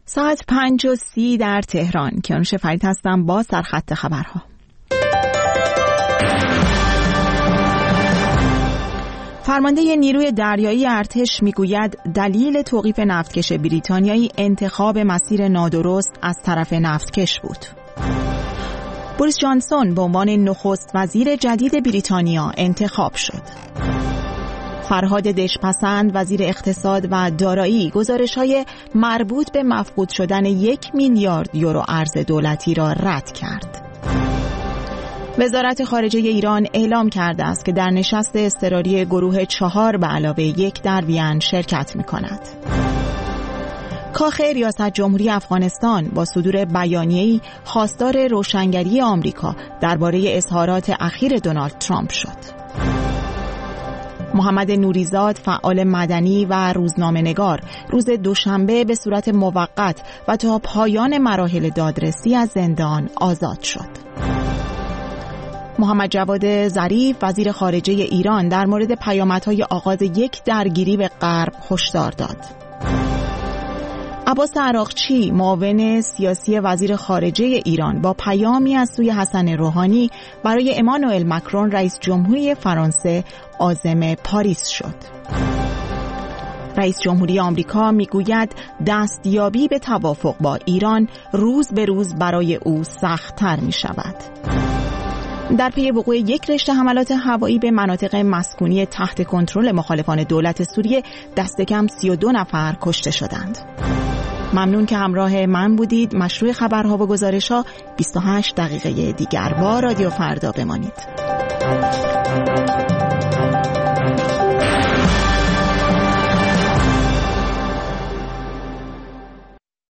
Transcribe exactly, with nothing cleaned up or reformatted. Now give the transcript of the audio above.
ساعت پنج و سی در تهران. کیانوش فرید هستم با سرخط خبرها. فرمانده نیروی دریایی ارتش میگوید دلیل توقیف نفتکش بریتانیایی انتخاب مسیر نادرست از طرف نفتکش بود. بوریس جانسون به عنوان نخست وزیر جدید بریتانیا انتخاب شد. فرهاد دژپسند وزیر اقتصاد و دارایی گزارش‌های مربوط به مفقود شدن یک میلیارد یورو ارز دولتی را رد کرد. وزارت خارجه ایران اعلام کرده است که در نشست اضطراری گروه چهار به علاوه یک در وین شرکت می‌کند. کاخ ریاست جمهوری افغانستان با صدور بیانیه‌ای خواستار روشنگری آمریکا درباره اظهارات اخیر دونالد ترامپ شد. محمد نوریزاد فعال مدنی و روزنامه‌نگار روز دوشنبه به صورت موقت و تا پایان مراحل دادرسی از زندان آزاد شد. محمد جواد ظریف وزیر خارجه ایران در مورد پیامدهای آغاز یک درگیری به غرب هشدار داد. عباس عراقچی معاون سیاسی وزیر خارجه ایران با پیامی از سوی حسن روحانی برای امانوئل مکرون رئیس جمهوری فرانسه عازم پاریس شد. رئیس جمهوری آمریکا میگوید دستیابی به توافق با ایران روز به روز برای او سخت‌تر می شود. در پی وقوع یک رشته حملات هوایی به مناطق مسکونی تحت کنترل مخالفان دولت سوریه دست کم سی و دو نفر کشته شدند. ممنون که همراه من بودید. مشروع خبرها و گزارش‌ها بیست و هشت دقیقه دیگر با رادیو فردا بمانید.